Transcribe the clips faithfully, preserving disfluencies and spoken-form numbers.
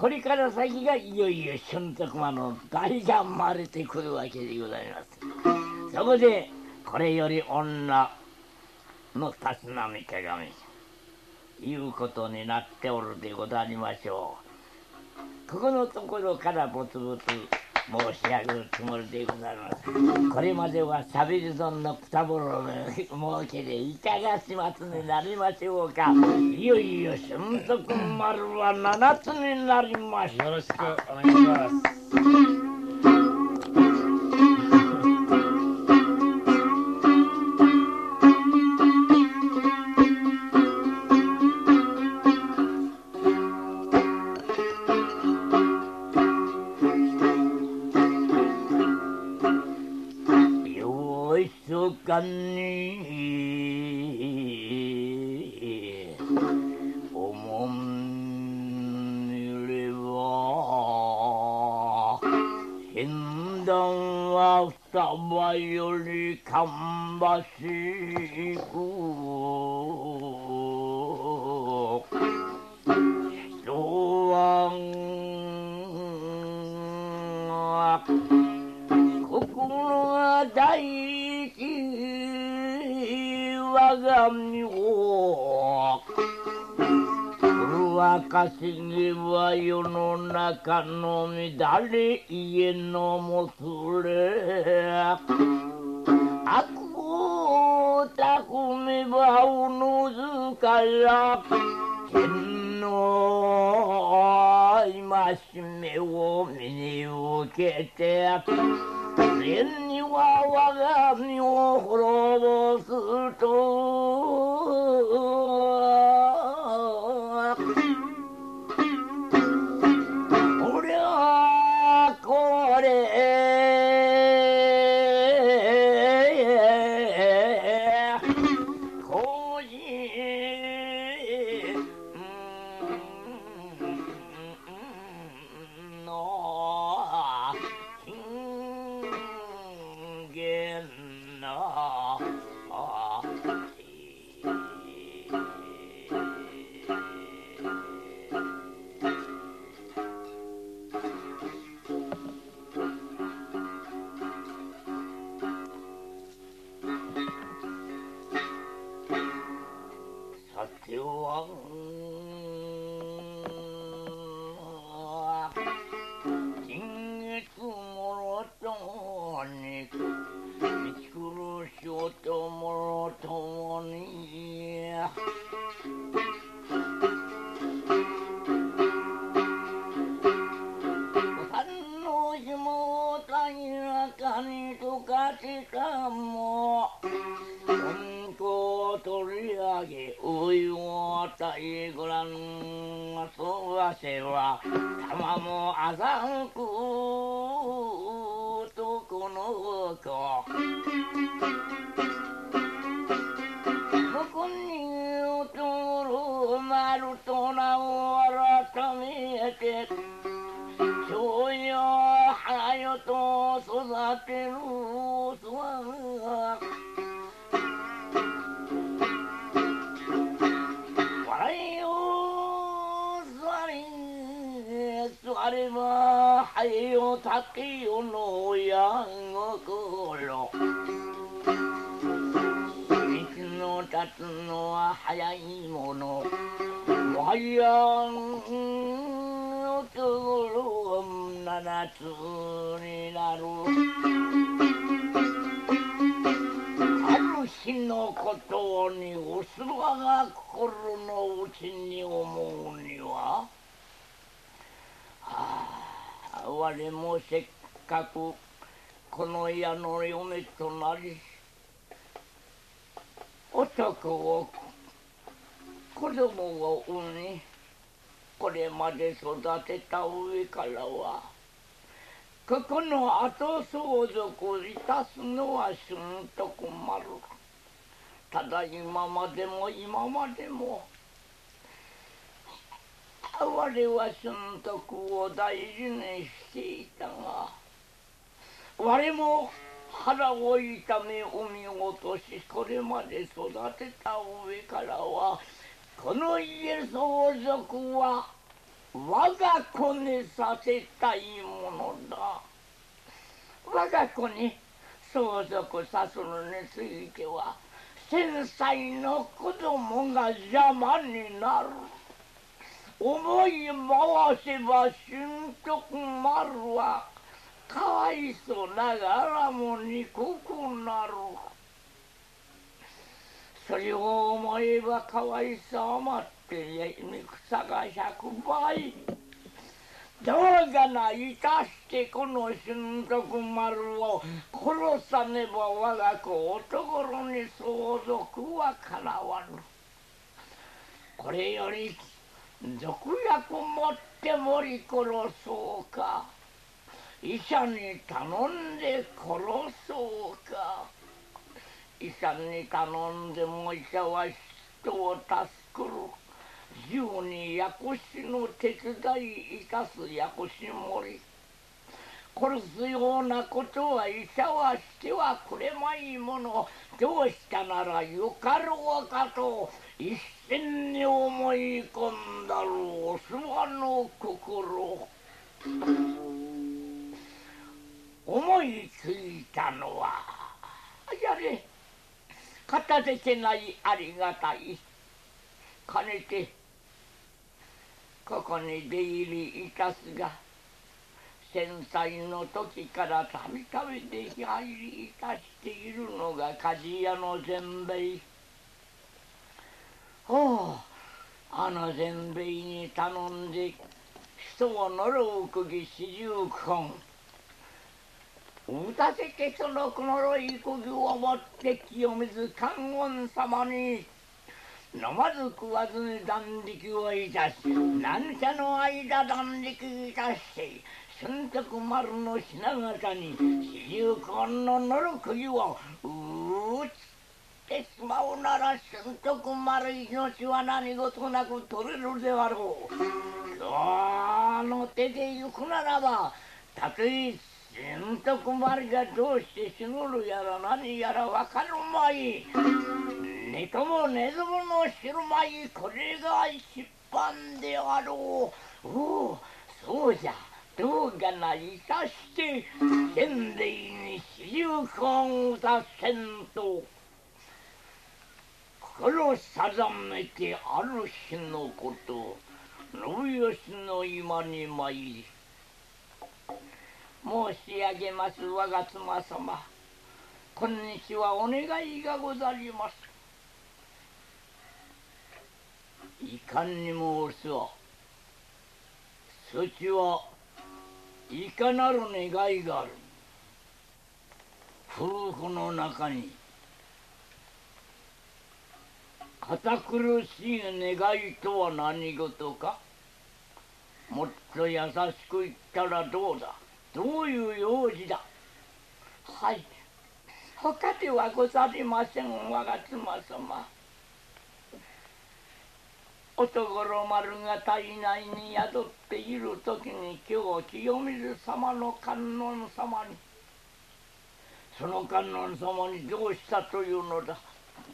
これから先がいよいよ俊徳間の大が生まれてくるわけでございます。そこでこれより女の立浪鏡いうことになっておるでござりましょう。ここのところからぼつぼつ申し上げるつもりでございます。これまではしゃべり損のくたぼろの儲けでいかが始末になりましょうか。いよいよ俊徳丸は七つになりました。 よろしくお願いします。 かにおもんれば船団は双葉より芳しく人は心が大我が身を若すぎは世の中の乱れ家のもつれ悪を巧めばおのずから天の戒めを身に受けて天には我が身を滅ぼすと俺はこれこじのさては今月もろとに道苦しょともろともに三の字も平らかにとかてたも本当取り上げお湯を与えごらんそうわせは玉もあざんくとこの子そこにおとる丸と名を改めて蝶よ花よと育てるそは笑いを座り座れば灰よ竹よの親心道の立つのは早いものもやんとろ七つになるある日のことにおすわが心の内に思うにはああ我もせっかくこの家の嫁となり男を子供を産みこれまで育てた上からはここの後相続いたすのは俊徳丸ただ今までも今までも我は俊徳を大事にしていたが我も腹を痛め産み落としこれまで育てた上からはこの家相続は我が子にさせたいものだ。我が子に相続さするについては千歳の子供が邪魔になる。思い回せば俊徳丸はかわいそうながらも憎くなる。それを思えばかわいそう余って憎さが百倍。どうがないたしてこの俊徳丸を殺さねば我が子おところに相続はかなわぬ。これより賊役もってもり殺そうか、医者に頼んで殺そうか。医者に頼んでも医者は人を助くる。十に薬師の手伝いいたす薬師守。殺すようなことは医者はしてはくれまいもの。どうしたならよかろうかと一心に思い込んだるお諏訪の心。思いついたのはやれ片付けないありがたい。かねてここに出入りいたすが戦災の時からたびたび出入りいたしているのが鍛冶屋の善兵衛。おう、あの善兵衛に頼んで人を呪うくぎ四十本打たせてその呪いくぎを持って清水観音様に飲まず食わずに断食をいたし、何社の間断食いたして俊徳丸の品形に四十本の呪釘を打ってしまうなら俊徳丸命は何事なく取れるであろう。今日の手で行くならばたとえ俊徳丸がどうして死ぬるやら何やらわかるまい。寝とも寝ずもの知るまい。これが一般であろう。おお、そうじゃ。どうがないたして先例に四十本打たせんと。心定めてある日のこと、信義の今に参り申し上げます。我が妻様、今日はお願いがござります。いかんに申すはそちはいかなる願いがある。夫婦の中に堅苦しい願いとは何事か。もっと優しく言ったらどうだ。どういう用事だ。はい、他ではござりません。我が妻様、おところ丸が体内に宿っている時に今日清水様の観音様にその観音様にどうしたというのだ。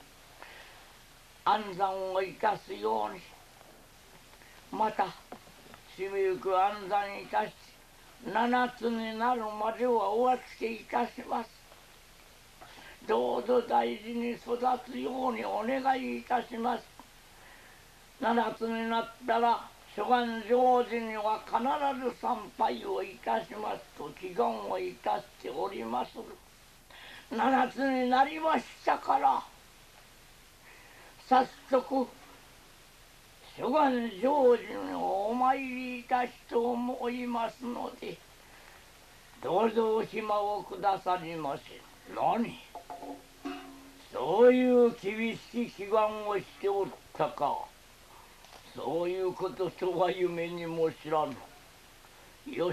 安産をいたすようにまたしぶく安産いたし七つになるまではお預けいたします。どうぞ大事に育つようにお願いいたします。七つになったら諸願成就には必ず参拝をいたしますと祈願をいたしておりまする。七つになりましたから早速諸願成就にお参りいたしと思いますのでどうぞお暇をくださりませ。何、そういう厳しい祈願をしておったか。そういうこととは夢にも知らぬ。よし、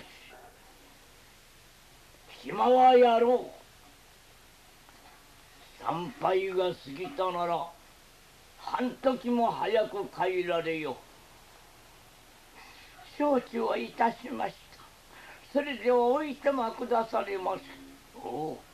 暇はやろう。参拝が過ぎたなら半時も早く帰られよ。承知をいたしました。それではおいてまくだされませ。おう、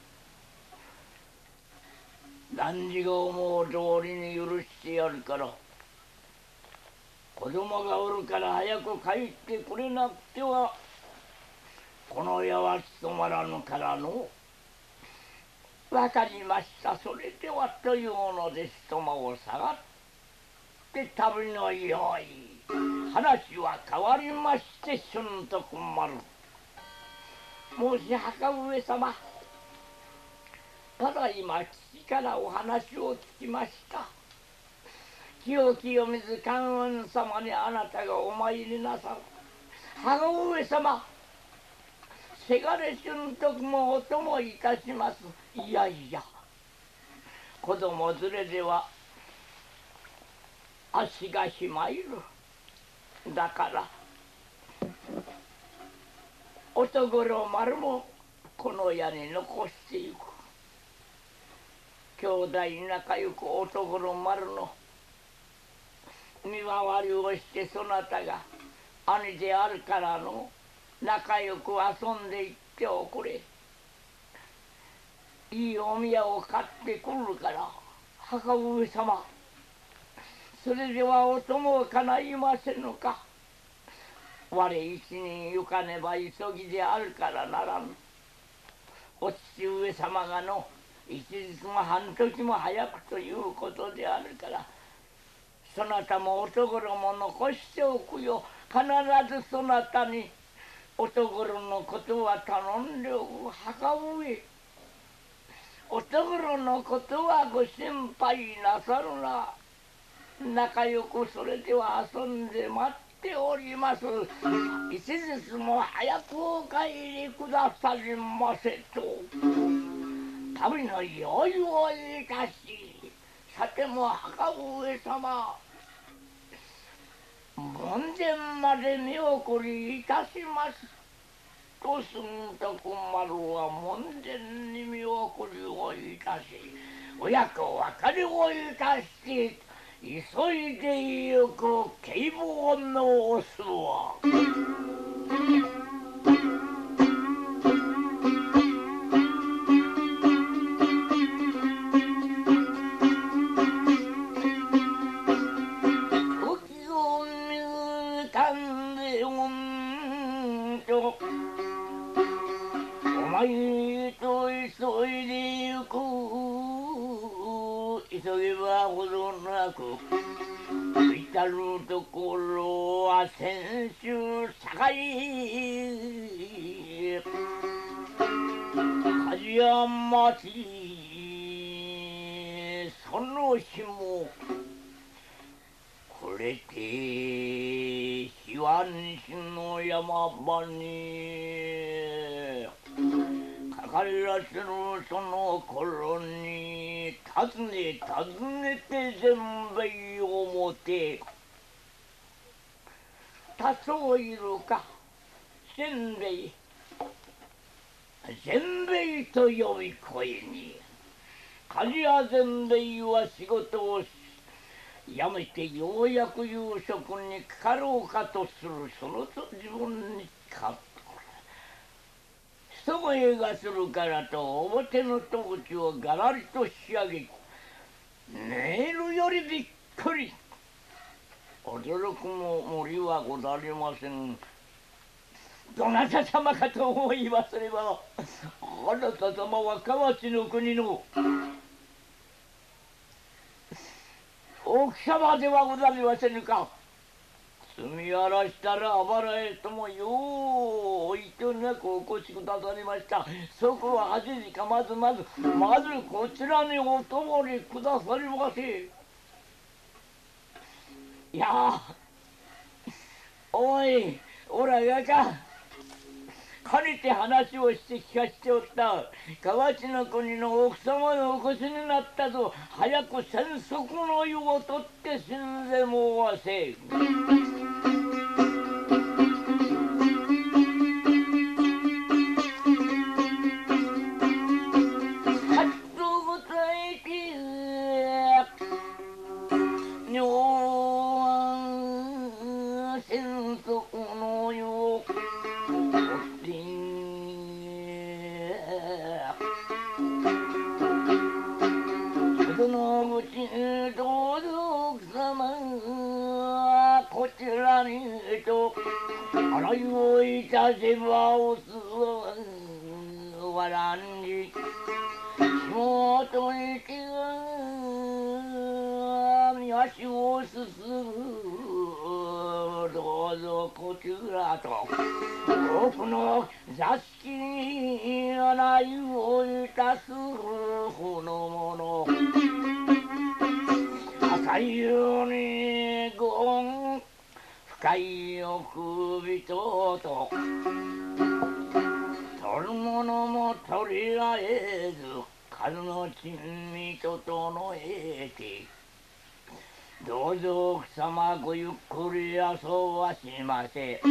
汝が思う通りに許してやるから子供がおるから早く帰ってくれなくてはこの世は務まらぬからの。わかりました。それではというので人間を下がって旅の用意。話は変わりまして俊徳丸、申し墓上様、ただいま父からお話を聞きました。清清水観音様にあなたがお参りなさる。墓上様、せがれ俊徳もお供いたします。いやいや、子供連れでは足がひまいる。だから乙五郎丸もこの家に残していく。兄弟仲良く乙五郎丸の見回りをしてそなたが兄であるからの仲良く遊んでいっておくれ。いいお宮を買ってくるから墓上様、それではお供はかないませぬか。我一人行かねば急ぎであるからならぬ。お父上様がの一日も半時も早くということであるから、そなたも乙五郎も残しておくよ。必ずそなたに乙五郎のことは頼んでおく。墓上、乙五郎のことはご心配なさるな。仲良くそれでは遊んで待っております。一日も早くお帰りくださりませと。旅の用意をいたし、さても墓上様、門前まで見送りいたします。と俊徳丸は門前に見送りをいたし、親子別れをいたして急いでゆく警棒のオスは時を見たんでおんと、お前と急いでゆく。急げばほどなく至るところは先週堺梶山町、その日もこれて日湾市の山場にかかりらせるその頃に訪ね訪ねて全兵衛をもて、多少いるか全兵衛全兵衛と呼び声に、梶谷全兵衛は仕事をやめてようやく夕食にかかろうかとするそのと自分にか人声がするからと表の戸口をがらりと仕上げ、寝るよりびっくり。驚くも森はござりません。どなた様かと思いますれば、あなた様は河内の国の奥様ではござりませぬか。積み荒らしたらあばらへともようおいとなくお越しくださりました。そこははちじかまずまずまずこちらにお泊まりくださりませ。いやおいおらがかかねて話をして聞かしておった河内の国の奥様のお越しになったぞ。早く戦速の湯を取って死んでもわせ。こらにと洗いをいたせばおすわらんじ妹に手が足をすすどうぞこちらと奥の座敷に洗いをいたすほのもの朝夕にご恩深い欲人と取るものも取り合えず数の珍味整えてどうぞ奥様ごゆっくり遊ばしませ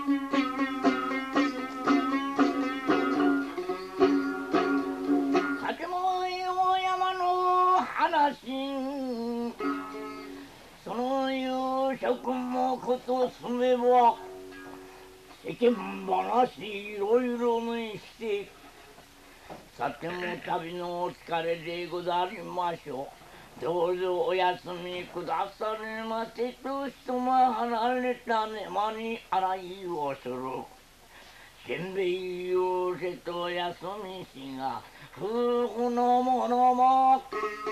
酒も大山の話その夕食もことすめば世間話いろいろにしてさても旅のお疲れでござりましょうどうぞお休みくだされませと一間離れたnemaに洗いをするせんべいよせと休みしが夫婦のものも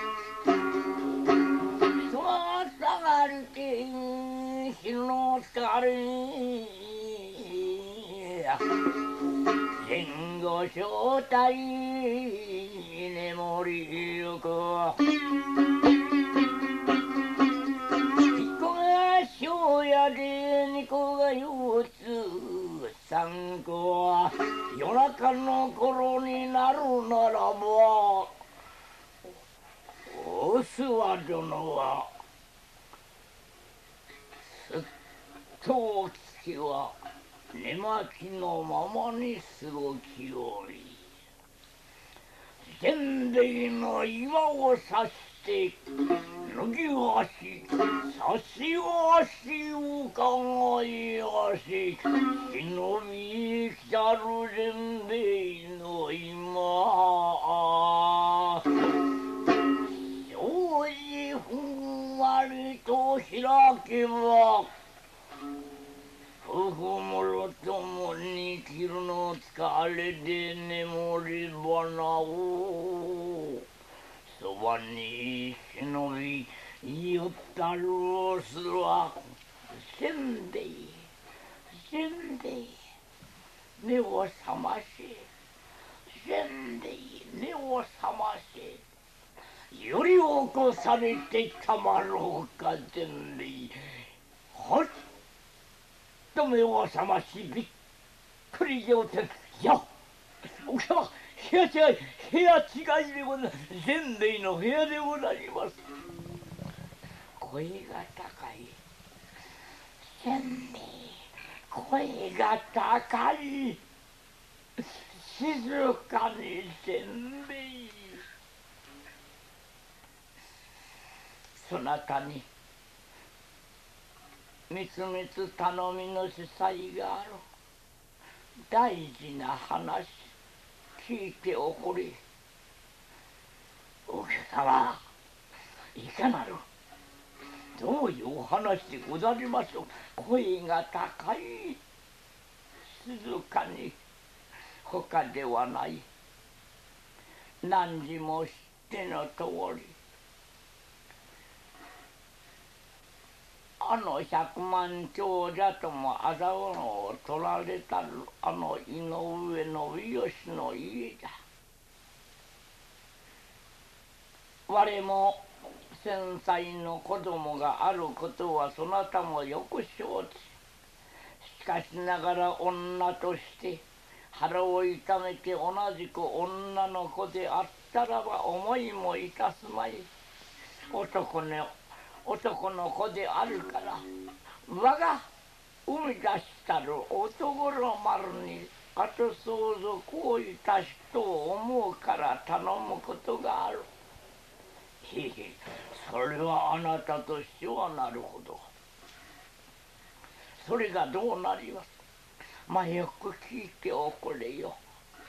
人が下がりて昼の疲れ前後正体眠りゆく一個が庄屋で二個が腰痛三個は夜中の頃になるならばお諏訪殿はすっとお月は寝巻きのままに過ごきおりせんべいの岩を刺して脱ぎ足差し足をかがい足忍び来たるせんべいの今障子ふんわりと開けば夫婦もろともに昼の疲れで眠り花をそばに忍びゆったるをすはせんべいせんべい目を覚ましせんべい目を覚ましより起こされてたまろうかせんべいはっと目を覚ましびっくり仰天いや奥様部屋違い部屋違いでございますせんべいの部屋でございます声が高いせんべい声が高い静かにせんべいそなたにみつみつ頼みの司祭がある大事な話聞いておくれお客様いかなるどういうお話でござりましょう声が高い静かに他ではない何時も知ってのとおりあの百万長者ともあざうのを取られたるあの井上の吉の家だ我も千歳の子供があることはそなたもよく承知しかしながら女として腹を痛めて同じく女の子であったらば思いもいたすまい男の男の子であるから我が生み出したる男の丸に後相続をいたしと思うから頼むことがある。へへ、それはあなたとしてはなるほど。それがどうなります。まあよく聞いておくれよ。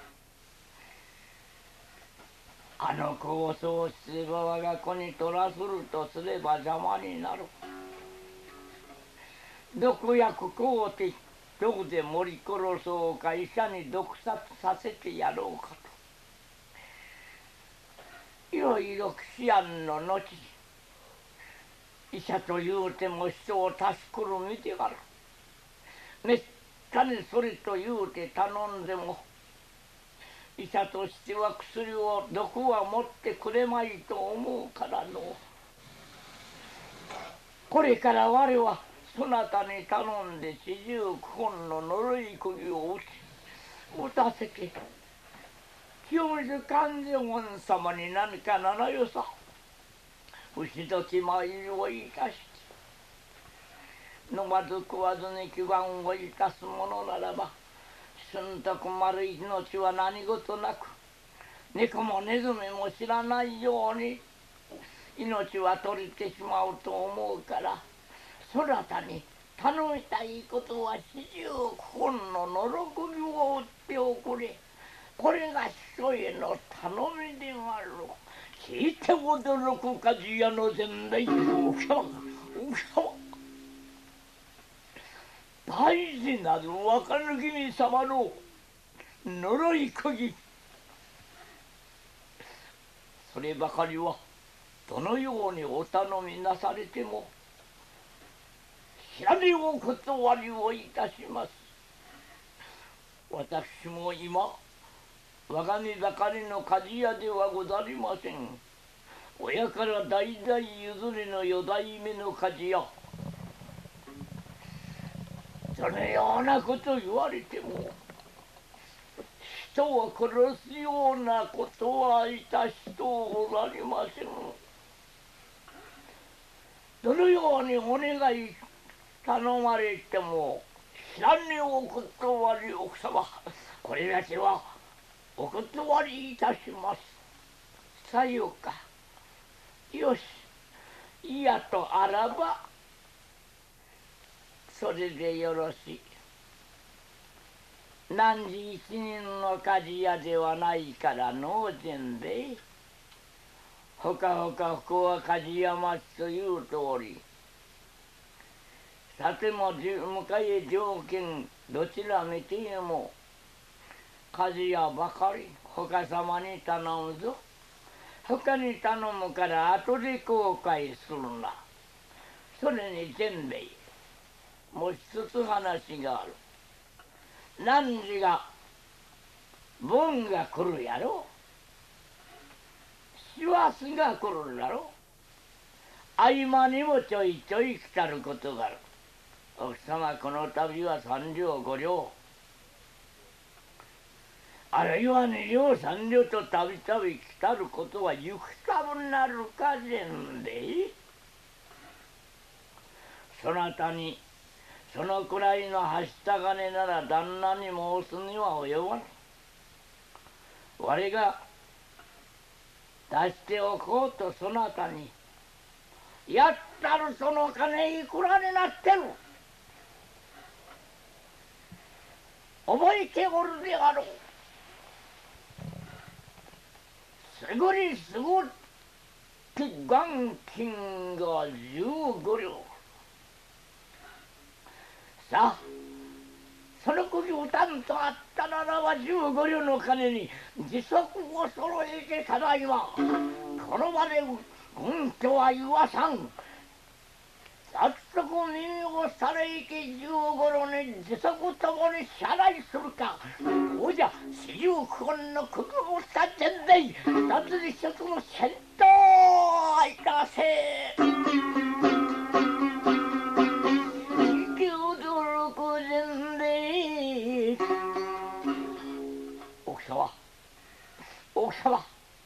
あの子をそうすれば我が子に取らするとすれば邪魔になる。 毒薬こうてどこで盛り殺そうか、医者に毒殺させてやろうかといろいろ思案の後、医者というても人を助くる身である。めったにそれと言うて頼んでも、医者としては薬を毒は持ってくれまいと思うからの。これから我はそなたに頼んで四十九本の呪い釘を打ち打たせて、清水観世音様に何かならよさ牛時参りをいたして、飲まず食わずに祈願をいたすものならば、寸徳丸い命は何事なく、猫もネズミも知らないように命は取れてしまうと思うから、そなたに頼みたいことは四十九本の呪釘を打っておくれ。これが人への頼みである。聞いて驚く鍛冶屋の前代、お客様、お客様、大事なる若抜君様の呪い釘、そればかりはどのようにお頼みなされても知らねお断りをいたします。私も今我が身ばかりの鍛冶屋ではござりません。親から代々譲りの四代目の鍛冶屋、そのようなこと言われても人を殺すようなことはいたしとうござりません。どのようにお願い頼まれても知らねお断り、奥様、これだけはお断りいたします。さようか。よし、いやとあらばそれでよろしい。何時一人の鍛冶屋ではないからのう善兵衛。ほかほかここは鍛冶屋町という通り、さても迎え条件どちら見ても鍛冶屋ばかり。ほか様に頼むぞ。ほかに頼むから後で後悔するな。それに善兵衛、もう一つ話がある。何時が盆が来るやろ、師走が来るだろ、合間にもちょいちょい来たることがある。奥様、この度は三両五両、あるいは二両三両とたびたび来たることは行くたぶなるか善兵衛。そなたにそのくらいのはした金なら旦那に申すには及ばぬ。我が出しておこうとそなたにやったるその金いくらになってる、覚えておるであろう。すぐにすぐって元金が十五両。さあ、その時をたんとあったならば十五両の金に時足を揃えて、ただいまこの場でうんとは言わさん。早速耳をされいて十五両に時足ともに支払いするか。おじゃ四十九本の国をした前代二つに一つの戦闘いたせ。驚く前代。奥様、奥様、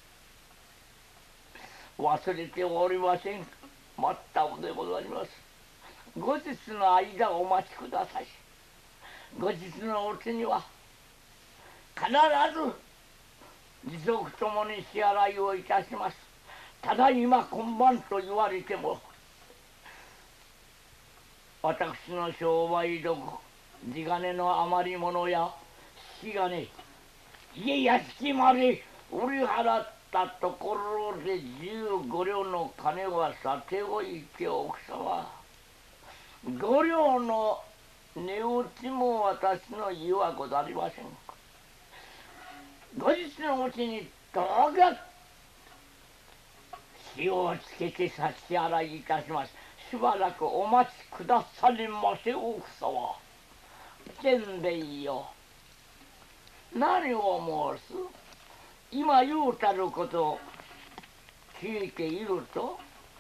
忘れておりません。待ったのでございます。後日の間お待ちください。後日のうちには必ず時足ともに支払いをいたします。ただいま今晩と言われても私の商売道具、地金の余り物や引き金、家屋敷まで売り払ったところで十五両の金はさておいて、奥様、元五両の値打ちも私の意はござりません。後日のうちにどうか塩をつけて差し洗いいたします。しばらくお待ちくださりませ奥様。善兵衛よ、何を申す？今言うたることを聞いていると、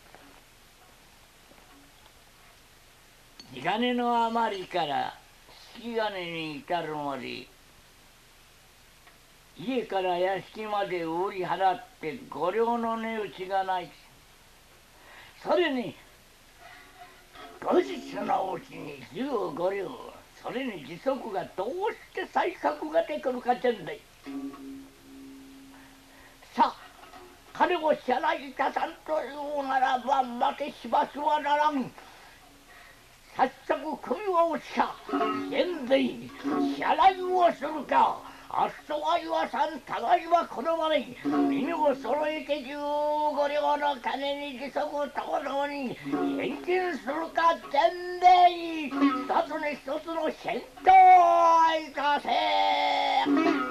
地金の余りから引き金に至るまで、家から屋敷まで売り払って五両の値打ちがない。それに後日のうちに十五両、それに利息がどうして才覚が出てくるかってんだい。さあ金を支払いいたさんというならば待てしばしはならん。早速首を打つか、現在支払いをするか、あっそは言わさん、互いはこのまま身を揃えて十五両の金に利息とともに返金するか全米一つに一つの検討をいたせ。